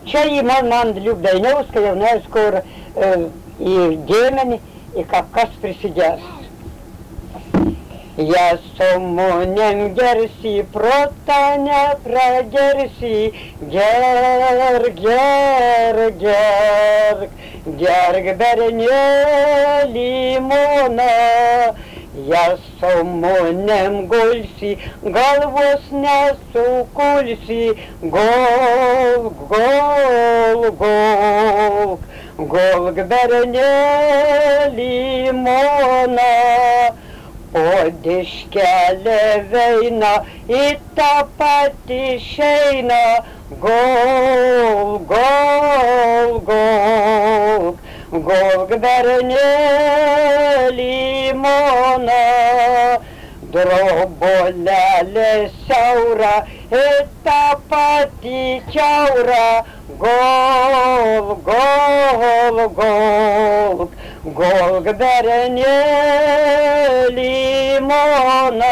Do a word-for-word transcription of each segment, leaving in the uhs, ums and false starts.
Čia į man, man Liubdainiauską, jaunais, kur e, į dėmenį, į Kavkaz prisigers. Ja somonėm gersi, protą nepragersi, gerk, gerk, gerk, gerk bernelį mona. Ja somonėm gulsi, galvos nesukulsi, golk, golk, golk, golk bernelį mona. O diškelė veina, į tą patį išeina, golk, golk, golk, golk bernelį mona. Drobolelė siaura, į tą patį kiaurą, golk, golk, golk, golk bernelį mona.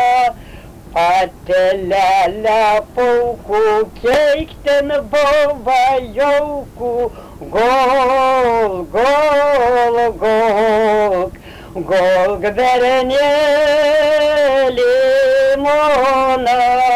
Patelelę paukų, kiek ten buvo jaukų, golk, golk, golk, golk bernelį mona.